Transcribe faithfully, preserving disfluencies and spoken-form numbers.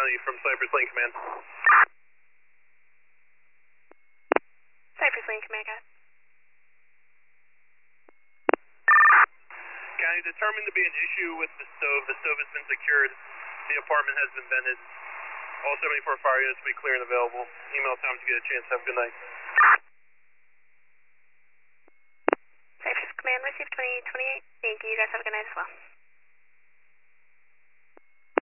County from Cypress Lane Command. Cypress Lane Command, got it. County, determined to be an issue with the stove. The stove has been secured. The apartment has been vented. All seventy-four fire units will be clear and available. Email time to get a chance. Have a good night. Cypress Command, received twenty-eight twenty-eight. Thank you. You guys have a good night as well.